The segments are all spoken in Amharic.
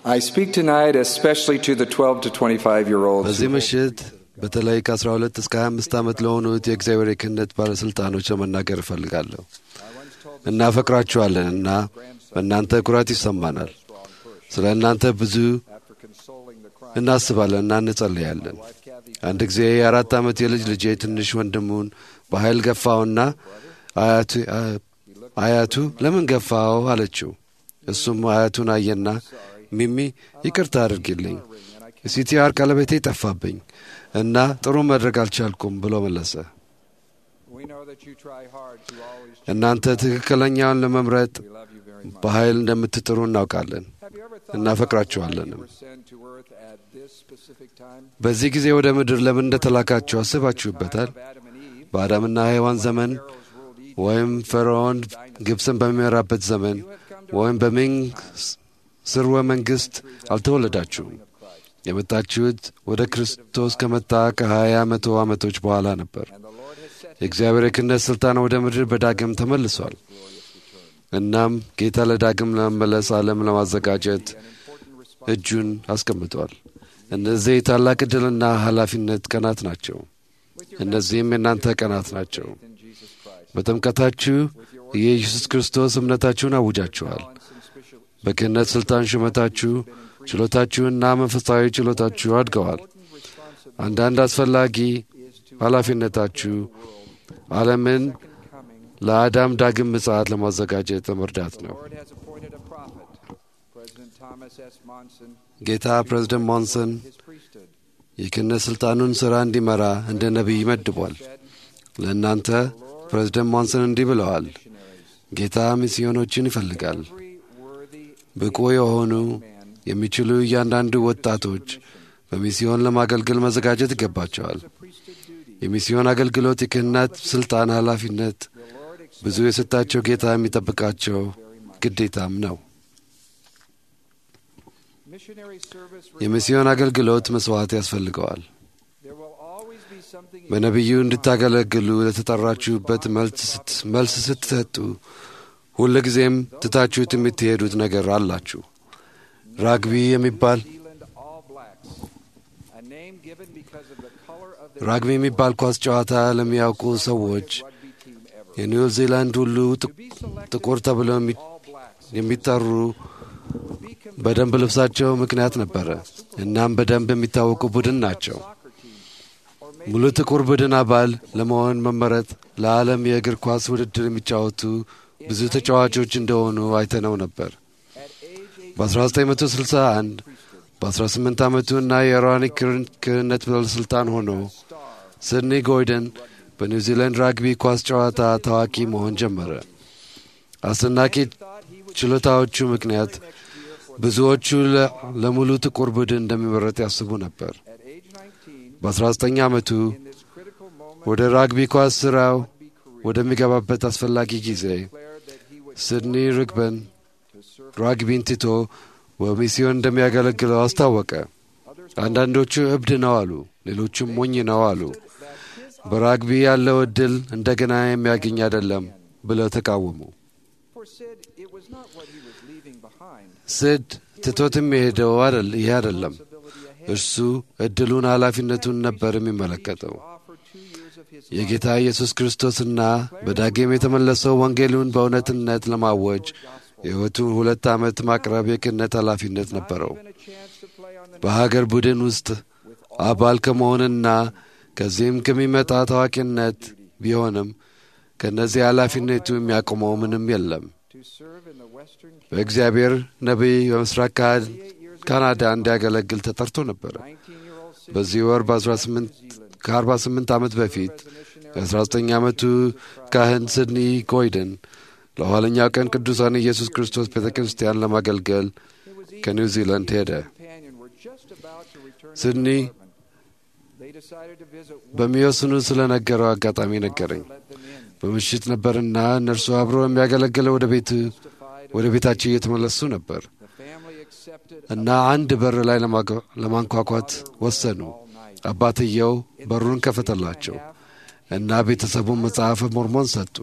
I speak tonight especially to the 12 to 25-year-olds. በዚህ ምሽት በተለይ ከ12 እስከ 25 ዓመት ለሆኑት የእግዚአብሔር ክህነት ባለስልጣኖች ለመናገር እፈልጋለሁ። እናፈቅራችኋለንና በእናንተ ኩራት ይሰማናል። ስለ እናንተ ብዙ እናስባለንና እንጸልያለን። አንድ ጊዜ የ4 ዓመት የልጅ ልጄ ትንሽ ወንድሙን በኃይል ገፋውና አያቱ ለምን ገፋው አለችው። እሱም አያቱን አየና ሚሚ ይቅርታ አድርጊልኝ፣ ሲቲአር ቀለበቴ ጠፋብኝ እና ጥሩ ማድረግ አልቻልኩም ብሎ መለሰ። እናንተ ትክክለኛውን ለመምረጥ በኃይል እንደምትጥሩ እናውቃለን። እናፈቅራችኋለንም። በዚህ ጊዜ ወደ ምድር ለምን እንደተላካችሁ አስባችሁበታል? በአዳምና ሔዋን ዘመን ወይም ፈርዖን ግብፅን በሚመራበት ዘመን ወይም በሚንግ ስርወ መንግሥት አልተወለዳችሁም። የመጣችሁት ወደ ክርስቶስ ከመጣ ከ20 ዓመቶች በኋላ ነበር። የእግዚአብሔር ክህነት ሥልጣን ወደ ምድር በዳግም ተመልሷል። እናም ጌታ ለዳግም ለመመለስ ዓለም ለማዘጋጀት እጁን አስቀምጧል። እነዚህ ታላቅ ዕድልና ኃላፊነት ቀናት ናቸው። እነዚህም የእናንተ ቀናት ናቸው። በጥምቀታችሁ የኢየሱስ ክርስቶስ እምነታችሁን አውጃችኋል። በክህነት ሥልጣን ሹመታችሁ፣ ችሎታችሁና መንፈሳዊ ችሎታችሁ አድገዋል። አንዳንድ አስፈላጊ ኃላፊነታችሁ ዓለምን ለአዳም ዳግም ምጽአት ለማዘጋጀት መርዳት ነው። ጌታ ፕሬዝደንት ሞንሰን የክህነት ሥልጣኑን ሥራ እንዲመራ እንደ ነቢይ መድቧል። ለእናንተ ፕሬዝደንት ሞንሰን እንዲህ ብለዋል። ጌታ ሚስዮኖችን ይፈልጋል። ብቁ የሆኑ የሚችሉ እያንዳንዱ ወጣቶች በሚስዮን ለማገልገል መዘጋጀት ይገባቸዋል። የሚስዮን አገልግሎት የክህነት ሥልጣን ኃላፊነት ብዙ የሰጣቸው ጌታ የሚጠብቃቸው ግዴታም ነው። የሚስዮን አገልግሎት መሥዋዕት ያስፈልገዋል። በነቢዩ እንድታገለግሉ ለተጠራችሁበት መልስ ስትሰጡ ሁል ጊዜም ትታችሁት የምትሄዱት ነገር አላችሁ። ራግቢ የሚባል ኳስ ጨዋታ ለሚያውቁ ሰዎች የኒውዚላንድ ሁሉ ጥቁር ተብለው የሚጠሩ በደንብ ልብሳቸው ምክንያት ነበረ። እናም በደንብ የሚታወቁ ቡድን ናቸው። ሙሉ ጥቁር ቡድን አባል ለመሆን መመረጥ ለዓለም የእግር ኳስ ውድድር የሚጫወቱ ብዙ ተጫዋቾች እንደሆኑ አይተነው ነበር። በ1961 በ18 ዓመቱና የአሮኒክ ክህነት ባለሥልጣን ሆኖ ሲድኒ ጎይደን በኒውዚላንድ ራግቢ ኳስ ጨዋታ ታዋቂ መሆን ጀመረ። አስደናቂ ችሎታዎቹ ምክንያት ብዙዎቹ ለሙሉ ጥቁር ቡድን እንደሚመረጥ ያስቡ ነበር። በ19 ዓመቱ ወደ ራግቢ ኳስ ሥራው ወደሚገባበት አስፈላጊ ጊዜ ሲድኒ ርግበን ራግቢን ትቶ በሚስዮን እንደሚያገለግለው አስታወቀ። አንዳንዶቹ እብድ ነው አሉ፣ ሌሎቹም ሞኝ ነው አሉ። በራግቢ ያለው ዕድል እንደገና የሚያገኝ አይደለም ብለው ተቃወሙ። ሲድ ትቶትም የሄደው ይህ አይደለም። እርሱ ዕድሉን ኃላፊነቱን ነበር የሚመለከተው። የጌታ ኢየሱስ ክርስቶስና በዳግም የተመለሰው ወንጌሉን በእውነትነት ለማወጅ የሕይወቱን 2 ዓመት ማቅረብ የክህነት ኃላፊነት ነበረው። በሀገር ቡድን ውስጥ አባል ከመሆንና ከዚህም ከሚመጣ ታዋቂነት ቢሆንም ከእነዚህ ኃላፊነቱ የሚያቆመው ምንም የለም። በእግዚአብሔር ነቢይ በምስራቅ ካናዳ እንዲያገለግል ተጠርቶ ነበረ። በዚህ ወር ከ48 ዓመት በፊት የ19 ዓመቱ ካህን ሲድኒ ጎይደን ለኋለኛው ቀን ቅዱሳን ኢየሱስ ክርስቶስ ቤተ ክርስቲያን ለማገልገል ከኒውዚላንድ ሄደ። ሲድኒ በሚወስኑ ስለ ነገረው አጋጣሚ ነገረኝ። በምሽት ነበርና እነርሱ አብሮ የሚያገለግለው ወደ ቤታቸው እየተመለሱ ነበር እና አንድ በር ላይ ለማንኳኳት ወሰኑ። አባትየው በሩን ከፈተላቸው እና ቤተሰቡን መጽሐፈ ሞርሞን ሰጡ።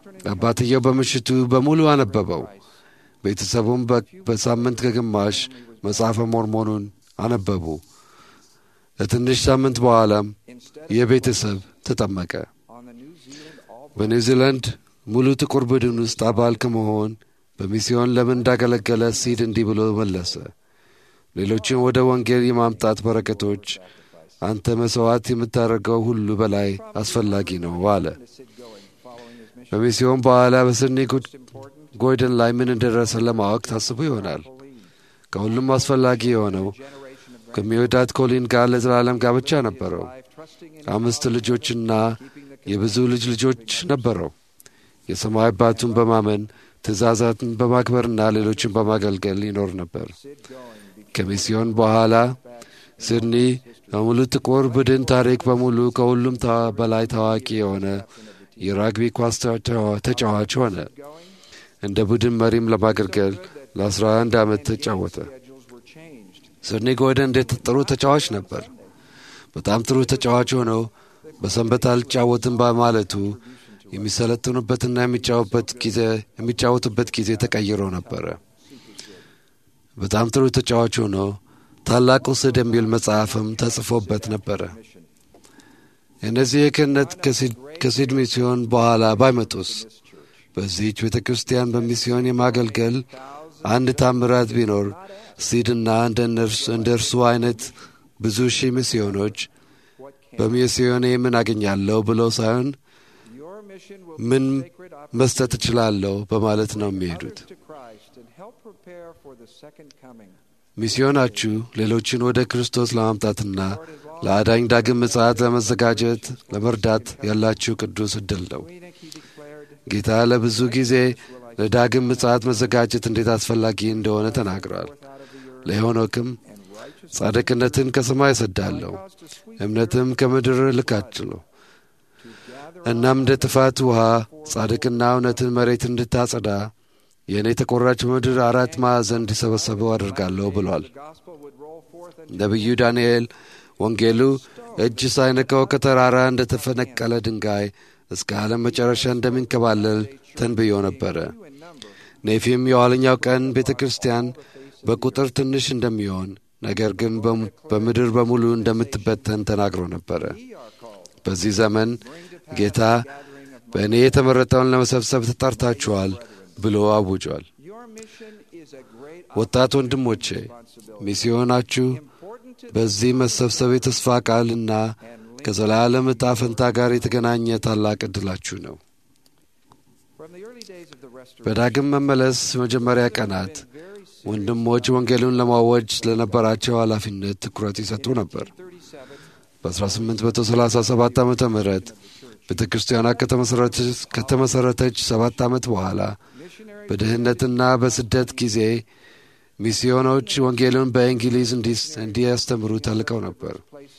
አባትየው በምሽቱ በሙሉ አነበበው። ቤተሰቡም በሳምንት ከግማሽ መጽሐፈ ሞርሞኑን አነበቡ። ለትንሽ ሳምንት በኋላም የቤተሰብ ተጠመቀ። በኒውዚላንድ ሙሉ ጥቁር ቡድን ውስጥ አባል ከመሆን በሚስዮን ለምን እንዳገለገለ ሲድ እንዲህ ብሎ መለሰ። ሌሎችን ወደ ወንጌል የማምጣት በረከቶች አንተ መሥዋዕት የምታደርገው ሁሉ በላይ አስፈላጊ ነው አለ። በሚስዮን በኋላ በሲድኒ ጎይደን ላይ ምን እንደደረሰ ለማወቅ ታስቡ ይሆናል። ከሁሉም አስፈላጊ የሆነው ከሚወዳት ኮሊን ጋር ለዘላለም ጋብቻ ነበረው። 5 ልጆችና የብዙ ልጆች ነበረው። የሰማይ አባቱን በማመን ትእዛዛትን በማክበርና ሌሎችን በማገልገል ይኖር ነበር። ከሚስዮን በኋላ ሲድኒ በሙሉ ጥቁር ቡድን ታሪክ በሙሉ ከሁሉም በላይ ታዋቂ የሆነ የራግቢ ኳስ ተጫዋች ሆነ። እንደ ቡድን መሪም ለማገልገል ለ11 ዓመት ተጫወተ። ሲድኒ ጎይደን እንዴት ጥሩ ተጫዋች ነበር። በጣም ጥሩ ተጫዋች ሆኖ በሰንበት አልጫወትም በማለቱ የሚሰለጥኑበትና የሚጫወቱበት ጊዜ ተቀይሮ ነበረ። በጣም ጥሩ ተጫዋች ሆኖ ታላቁ ስድ የሚል መጽሐፍም ተጽፎበት ነበረ። እነዚህ የክህነት ከሲድ ሚስዮን በኋላ ባይመጡስ በዚህች ቤተ ክርስቲያን በሚስዮን የማገልገል አንድ ታምራት ቢኖር ሲድና እንደ እርሱ አይነት ብዙ ሺህ ሚስዮኖች በሚስዮኔ ምን አገኛለሁ ብለው ሳይሆን ምን መስጠት እችላለሁ በማለት ነው የሚሄዱት። ሚስዮናችሁ ሌሎችን ወደ ክርስቶስ ለማምጣትና ለአዳኝ ዳግም ምጽአት ለመዘጋጀት ለመርዳት ያላችሁ ቅዱስ ዕድል ነው። ጌታ ለብዙ ጊዜ ለዳግም ምጽአት መዘጋጀት እንዴት አስፈላጊ እንደሆነ ተናግሯል። ለሄኖክም ጻድቅነትን ከሰማይ እሰዳለሁ፣ እምነትም ከምድር እልካለሁ፣ እናም እንደ ጥፋት ውሃ ጻድቅና እውነትን መሬት እንድታጸዳ የእኔ ተቆራጭ ምድር 4 ማዕዘን እንዲሰበሰበው አድርጋለሁ ብሏል። ነቢዩ ዳንኤል ወንጌሉ እጅ ሳይነካው ከተራራ እንደ ተፈነቀለ ድንጋይ እስከ ዓለም መጨረሻ እንደሚንከባለል ተንብዮ ነበረ። ኔፊም የኋለኛው ቀን ቤተ ክርስቲያን በቁጥር ትንሽ እንደሚሆን ነገር ግን በምድር በሙሉ እንደምትበተን ተናግሮ ነበረ። በዚህ ዘመን ጌታ በእኔ የተመረጠውን ለመሰብሰብ ተጠርታችኋል ብሎ አውጇል። ወጣት ወንድሞቼ ሚስዮናችሁ በዚህ መሰብሰብ የተስፋ ቃልና ከዘላለም ዕጣ ፈንታ ጋር የተገናኘ ታላቅ ዕድላችሁ ነው። በዳግም መመለስ መጀመሪያ ቀናት ወንድሞች ወንጌሉን ለማወጅ ለነበራቸው ኃላፊነት ትኩረት ይሰጡ ነበር። በ1837 ዓመተ ምህረት ቤተ ክርስቲያኗ ከተመሠረተች 7 ዓመት በኋላ በድህነትና በስደት ጊዜ ሚስዮኖች ወንጌሉን በእንግሊዝ እንዲያስተምሩ ተልከው ነበር።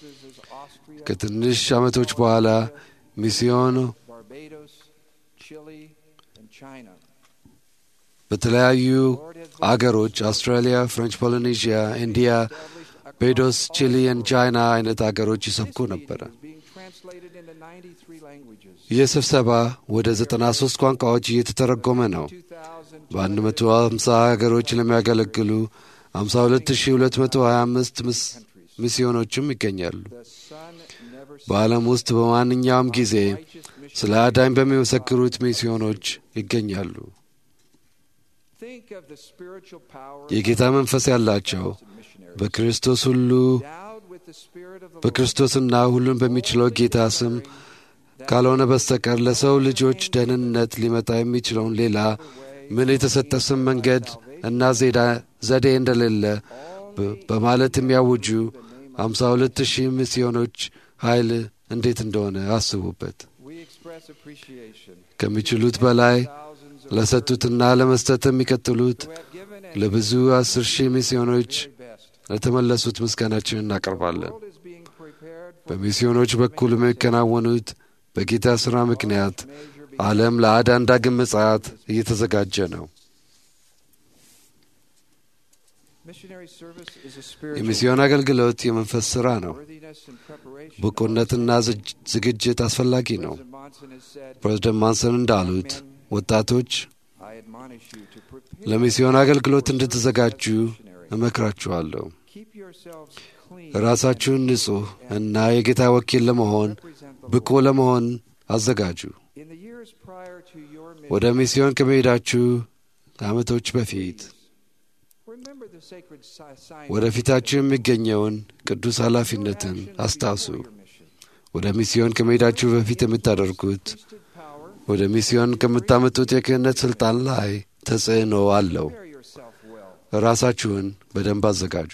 ከትንሽ ዓመቶች በኋላ ሚስዮኑ በተለያዩ አገሮች አውስትራሊያ፣ ፍሬንች ፖሊኔዥያ፣ ኢንዲያ፣ ቤዶስ፣ ቺሊ እና ቻይና አይነት አገሮች ይሰብኩ ነበረ። ይህ ስብሰባ ወደ 93 ቋንቋዎች እየተተረጎመ ነው። በ150 ሀገሮች ለሚያገለግሉ 52225 ሚስዮኖችም ይገኛሉ። በዓለም ውስጥ በማንኛውም ጊዜ ስለ አዳኝ በሚመሰክሩት ሚስዮኖች ይገኛሉ። የጌታ መንፈስ ያላቸው በክርስቶስና ሁሉን በሚችለው ጌታ ስም ካልሆነ በስተቀር ለሰው ልጆች ደህንነት ሊመጣ የሚችለውን ሌላ ምን የተሰጠ ስም መንገድ እና ዘዴ እንደሌለ በማለት የሚያውጁ 52,000 ሚስዮኖች ኃይል እንዴት እንደሆነ አስቡበት። ከሚችሉት በላይ ለሰጡትና ለመስጠት የሚቀጥሉት ለብዙ 10,000 ሚስዮኖች ለተመለሱት ምስጋናችንን እናቀርባለን። በሚስዮኖች በኩል የሚከናወኑት በጌታ ሥራ ምክንያት ዓለም ለአዳን ዳግም ምጽአት እየተዘጋጀ ነው። የሚስዮን አገልግሎት የመንፈስ ሥራ ነው። ብቁነትና ዝግጅት አስፈላጊ ነው። ፕሬዝደንት ማንሰን እንዳሉት ወጣቶች ለሚስዮን አገልግሎት እንድትዘጋጁ እመክራችኋለሁ። ራሳችሁን ንጹሕ እና የጌታ ወኪል ለመሆን ብቁ ለመሆን አዘጋጁ። ወደ ሚስዮን ከመሄዳችሁ ዓመቶች በፊት ወደፊታችሁ የሚገኘውን ቅዱስ ኃላፊነትን አስታውሱ። ወደ ሚስዮን ከመሄዳችሁ በፊት የምታደርጉት ወደ ሚስዮን ከምታመጡት የክህነት ሥልጣን ላይ ተጽዕኖ አለው። ራሳችሁን በደንብ አዘጋጁ።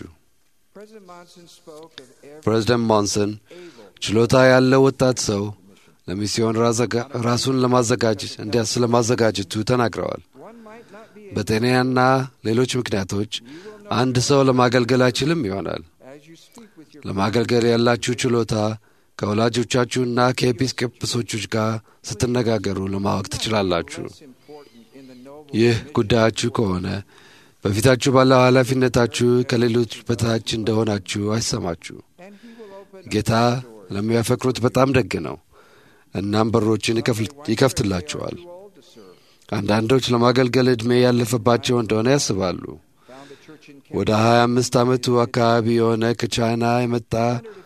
ፕሬዝደንት ሞንሰን ችሎታ ያለው ወጣት ሰው ለሚስዮን ራሱን ስለማዘጋጀቱ ተናግረዋል። በጤናና ሌሎች ምክንያቶች አንድ ሰው ለማገልገል አይችልም ይሆናል። ለማገልገል ያላችሁ ችሎታ ከወላጆቻችሁና ከኤጲስቆጶሶች ጋር ስትነጋገሩ ለማወቅ ትችላላችሁ። ይህ ጉዳያችሁ ከሆነ በፊታችሁ ባለው ኃላፊነታችሁ ከሌሎች በታች እንደሆናችሁ አይሰማችሁ። ጌታ ለሚያፈቅሩት በጣም ደግ ነው። እናም በሮችን ይከፍትላቸዋል። አንዳንዶች ለማገልገል ዕድሜ ያለፈባቸው እንደሆነ ያስባሉ። ወደ 25 ዓመቱ አካባቢ የሆነ ከቻይና የመጣ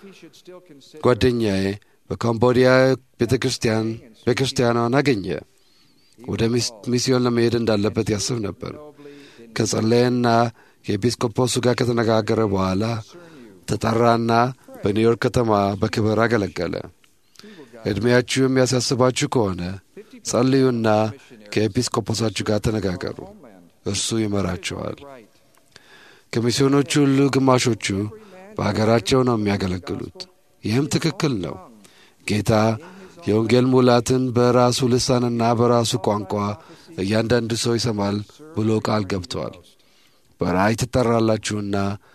ጓደኛዬ በካምቦዲያ ቤተክርስቲያኗን አገኘ። ወደ ሚስዮን ለመሄድ እንዳለበት ያስብ ነበር። ከጸለየና ከኤጲስቆጶሱ ጋር ከተነጋገረ በኋላ ተጠራና በኒውዮርክ ከተማ በክብር አገለገለ። ዕድሜያችሁ የሚያሳስባችሁ ከሆነ ጸልዩና ከኤጲስቆጶሳችሁ ጋር ተነጋገሩ። እርሱ ይመራቸዋል። ከሚስዮኖቹ ሁሉ ግማሾቹ በአገራቸው ነው የሚያገለግሉት። ይህም ትክክል ነው። ጌታ የወንጌል ሙላትን በራሱ ልሳንና በራሱ ቋንቋ እያንዳንዱ ሰው ይሰማል ብሎ ቃል ገብተዋል። በራእይ ትጠራላችሁና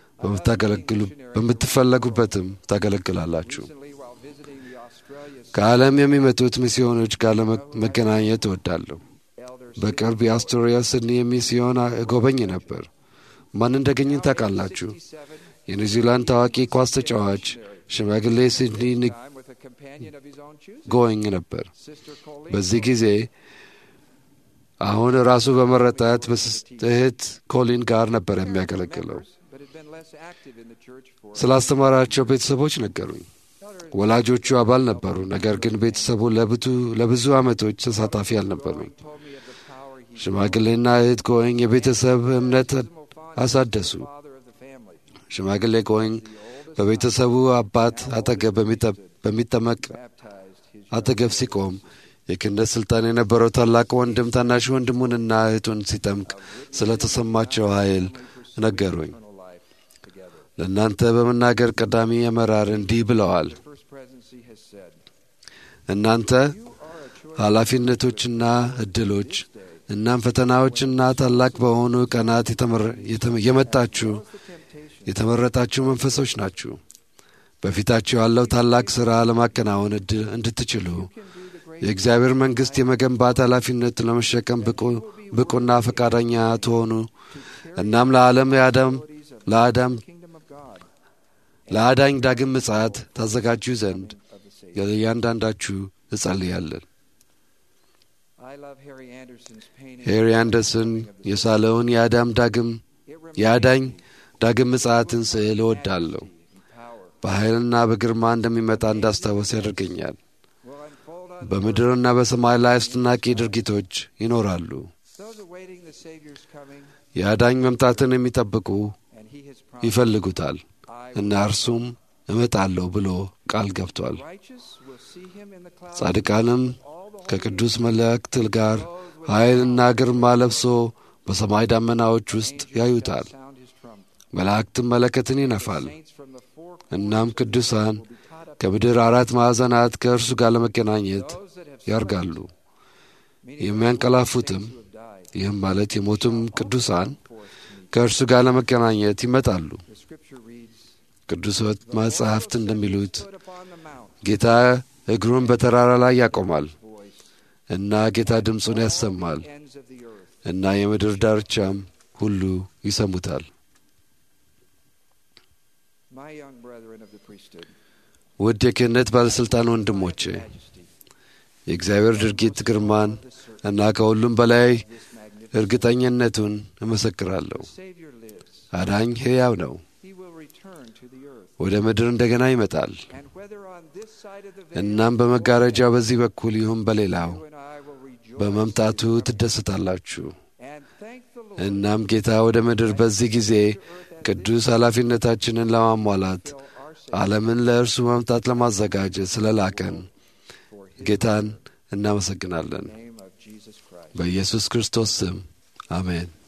በምትፈለጉበትም ታገለግላላችሁ። ከዓለም የሚመጡት ሚስዮኖች ጋር ለመገናኘት እወዳለሁ። በቅርብ የአስቶሪያ ሲድኒ ሚስዮን እጎበኝ ነበር። ማን እንደገኘኝ ታውቃላችሁ? የኒውዚላንድ ታዋቂ ኳስ ተጫዋች ሽማግሌ ሲድኒ ጎይንግ ነበር። በዚህ ጊዜ አሁን ራሱ በመረጣት እህት ኮሊን ጋር ነበር የሚያገለግለው። ስላስተማራቸው ቤተሰቦች ነገሩኝ። ወላጆቹ አባል ነበሩ፣ ነገር ግን ቤተሰቡ ለብዙ ዓመቶች ተሳታፊ አልነበሩም። ሽማግሌና እህት ጎይንግ የቤተሰብ እምነት አሳደሱ። ሽማግሌ ጎይንግ በቤተሰቡ አባት አጠገብ በሚጠመቅ አጠገብ ሲቆም የክህነት ሥልጣን የነበረው ታላቅ ወንድም ታናሽ ወንድሙንና እህቱን ሲጠምቅ ስለ ተሰማቸው ኃይል ነገሩኝ። ለእናንተ በመናገር ቀዳሚ አመራር እንዲህ ብለዋል። እናንተ ኃላፊነቶችና ዕድሎች እናም ፈተናዎችና ታላቅ በሆኑ ቀናት የመጣችሁ የተመረጣችሁ መንፈሶች ናችሁ። በፊታችሁ ያለው ታላቅ ሥራ ለማከናወን እንድትችሉ የእግዚአብሔር መንግሥት የመገንባት ኃላፊነት ለመሸከም ብቁና ፈቃደኛ ትሆኑ እናም ለአዳኝ ዳግም ምጽአት ታዘጋጁ ዘንድ እያንዳንዳችሁ እጸልያለን። ሄሪ አንደርሰን የሳለውን የአዳኝ ዳግም ምጽአትን ስዕል እወዳለሁ። በኃይልና በግርማ እንደሚመጣ እንዳስታወስ ያደርገኛል። በምድርና በሰማይ ላይ አስደናቂ ድርጊቶች ይኖራሉ። የአዳኝ መምጣትን የሚጠብቁ ይፈልጉታል እና እርሱም እመጣለሁ ብሎ ቃል ገብቷል። ጻድቃንም ከቅዱስ መላእክት ጋር ኃይልና ግርማ ለብሶ በሰማይ ደመናዎች ውስጥ ያዩታል። መላእክትም መለከትን ይነፋል። እናም ቅዱሳን ከምድር አራት ማዕዘናት ከእርሱ ጋር ለመገናኘት ያርጋሉ። የሚያንቀላፉትም ይህም ማለት የሞቱም ቅዱሳን ከእርሱ ጋር ለመገናኘት ይመጣሉ። ቅዱስ መጻሕፍት እንደሚሉት ጌታ እግሩን በተራራ ላይ ያቆማል እና ጌታ ድምፁን ያሰማል እና የምድር ዳርቻም ሁሉ ይሰሙታል። ውድ የክህነት ባለሥልጣን ወንድሞቼ፣ የእግዚአብሔር ድርጊት ግርማን እና ከሁሉም በላይ እርግጠኝነቱን እመሰክራለሁ። አዳኝ ሕያው ነው። ወደ ምድር እንደገና ይመጣል። እናም በመጋረጃው በዚህ በኩል ይሁን በሌላው በመምጣቱ ትደሰታላችሁ። እናም ጌታ ወደ ምድር በዚህ ጊዜ ቅዱስ ኃላፊነታችንን ለማሟላት ዓለምን ለእርሱ መምጣት ለማዘጋጀት ስለላከን ጌታን እናመሰግናለን። በኢየሱስ ክርስቶስ ስም አሜን።